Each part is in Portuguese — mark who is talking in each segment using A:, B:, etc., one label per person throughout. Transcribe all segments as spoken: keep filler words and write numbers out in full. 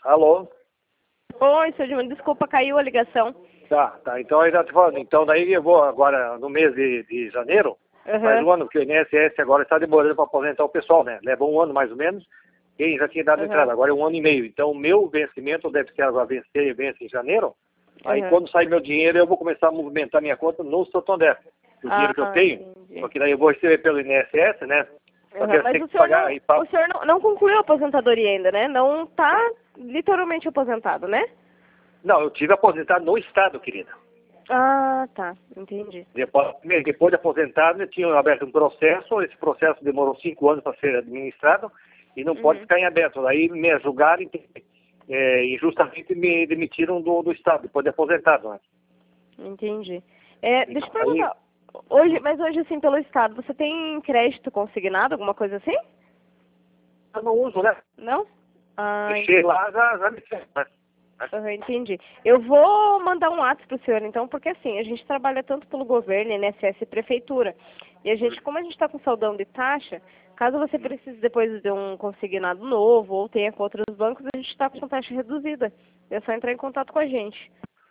A: Alô?
B: Oi, seu Edmundo, desculpa, caiu a ligação.
A: Tá, tá. Então aí já te falando. Então daí eu vou agora no mês de, de janeiro,
B: Uhum.
A: faz um ano que o I N S S agora está demorando para aposentar o pessoal, né? Leva um ano mais ou menos. Quem já tinha dado
B: Uhum.
A: entrada, agora é um ano e meio. Então o meu vencimento deve ser agora vencer, vence em janeiro. Aí
B: Uhum.
A: quando sair meu dinheiro eu vou começar a movimentar minha conta no Santander. O dinheiro
B: Ah,
A: que eu tenho,
B: entendi.
A: porque daí eu vou receber pelo I N S S, né?
B: Uhum.
A: Porque eu
B: Mas
A: tenho
B: o
A: que
B: senhor,
A: pagar
B: não,
A: aí pra...
B: o senhor não, não concluiu a aposentadoria ainda, né? Não está literalmente aposentado, né?
A: Não, eu tive aposentado no Estado, querida.
B: Ah, tá. Entendi.
A: Depois, depois de aposentado, eu tinha aberto um processo, esse processo demorou cinco anos para ser administrado e não
B: Uhum.
A: pode ficar em aberto. Aí me julgaram e é, injustamente me demitiram do, do Estado, depois de aposentado. Né?
B: Entendi. É, deixa eu
A: Aí,
B: perguntar. Hoje, mas hoje, assim, pelo Estado, você tem crédito consignado, alguma coisa assim?
A: eu não uso, né?
B: Não? Ah,
A: Deixei lá, já, já me fez, né?
B: Uhum, entendi. Eu vou mandar um WhatsApp para o senhor, então, porque assim, a gente trabalha tanto pelo governo, I N S S e prefeitura. E a gente, como a gente está com saudão de taxa, caso você precise depois de um consignado novo ou tenha com outros bancos, a gente está com taxa reduzida. É só entrar em contato com a gente.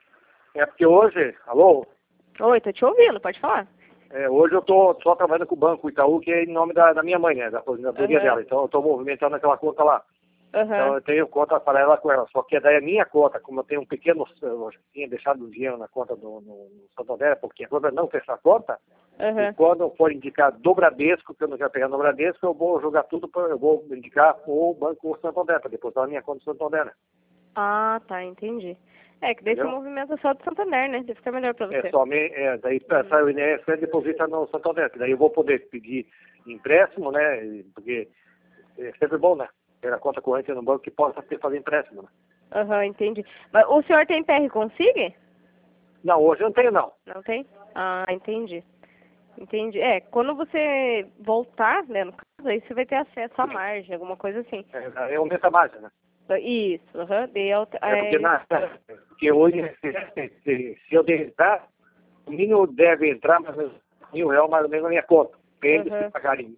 A: É porque hoje, alô?
B: Oi, tô te ouvindo, pode falar.
A: É, hoje eu estou só trabalhando com o Banco Itaú, que é em nome da, da minha mãe, né? Da aposentadoria
B: Uhum.
A: dela. Então eu estou movimentando aquela conta lá. Então
B: Uhum.
A: eu tenho conta paralela com ela, só que daí a minha conta, como eu tenho um pequeno, eu tinha deixado um dinheiro na conta do no, no Santander, porque a conta não fechar a conta,
B: Uhum.
A: e quando for indicar do Bradesco, que eu não quero pegar no Bradesco, eu vou jogar tudo, pra, eu vou indicar o Banco Santander, para depositar a minha conta do Santander. Né?
B: Ah, tá, entendi. É, que daí esse
A: Entendeu?
B: movimento é só do Santander, né? Deve ficar melhor para você.
A: É só me, é, daí uhum. Sai o I N S S deposita no Santander, que daí eu vou poder pedir empréstimo, né? Porque é sempre bom, né? Ter a conta corrente no banco que possa ter fazer empréstimo, né?
B: Aham, uhum, entendi. Mas o senhor tem P R Consigue?
A: Não, hoje eu não tenho, não.
B: Não tem? Ah, entendi. Entendi. É, quando você voltar, né, no caso, aí você vai ter acesso à margem, alguma coisa assim.
A: É, é um meta margem, né?
B: Isso, aham. Uhum,
A: é porque, na, porque hoje, se, se, se eu deixar, o mínimo deve entrar mais ou menos mil reais mais ou menos na minha conta. Depende
B: uhum.
A: se pagarem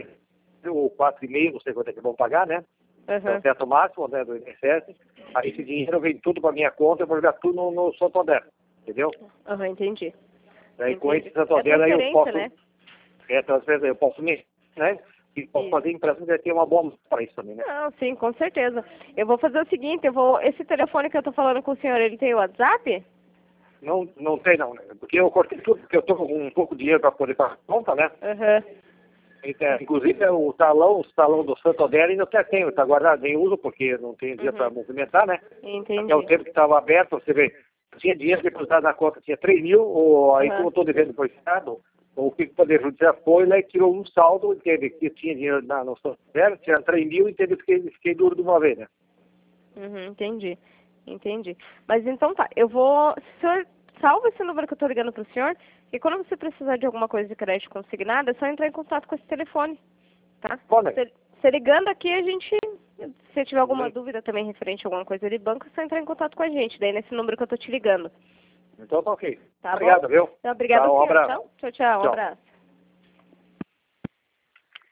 A: ou quatro e meio, não sei quanto é que vão pagar, né?
B: Uhum.
A: É o teto máximo, né, do I N S S. Aí esse dinheiro vem tudo para minha conta, eu vou jogar tudo no, no Santander, entendeu?
B: Aham, uhum, entendi.
A: Aí
B: entendi.
A: com esse Santander
B: é
A: aí eu posso,
B: né?
A: é transferência, eu posso me, né? E posso
B: Isso.
A: fazer empréstimo, vai ter uma boa para isso também, né?
B: Não, sim, com certeza. Eu vou fazer o seguinte, eu vou, esse telefone que eu tô falando com o senhor, ele tem WhatsApp?
A: Não, não tem não, né? Porque eu cortei tudo, porque eu tô com um pouco de dinheiro para poder pagar a conta, né?
B: Aham. Uhum.
A: Então, inclusive o talão, o talão do Santander ainda até tenho, está guardado, nem uso porque não tenho dinheiro para
B: Uhum.
A: movimentar, né?
B: Entendi.
A: Até o tempo que estava aberto, você vê, tinha dinheiro depositado na conta, tinha três mil, ou aí
B: Uhum.
A: como eu estou devendo para o Estado, o que o Poder Judiciário foi lá e tirou um saldo, entende? Que tinha dinheiro na, no Santander, tinha três mil, entende? Fiquei, fiquei duro de uma vez, né?
B: Uhum, entendi. Entendi. Mas então tá, eu vou. O senhor salva esse número que eu tô ligando pro senhor, e quando você precisar de alguma coisa de crédito consignada, é só entrar em contato com esse telefone. Tá?
A: Pode.
B: Você, você ligando aqui, a gente. Se você tiver alguma
A: Sim.
B: dúvida também referente a alguma coisa de banco, é só entrar em contato com a gente, daí nesse número que eu tô te ligando.
A: Então tá ok.
B: Tá
A: Obrigado,
B: bom?
A: viu?
B: Então, obrigada,
A: Tá, um
B: senhor.
A: abraço.
B: Tchau, tchau, tchau. Um
A: Tchau.
B: abraço.